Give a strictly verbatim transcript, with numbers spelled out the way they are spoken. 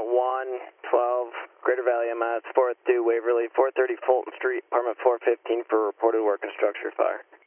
one twelve, Greater Valley M S, fourth due Waverly, four thirty Fulton Street, apartment four fifteen for reported work and structure fire.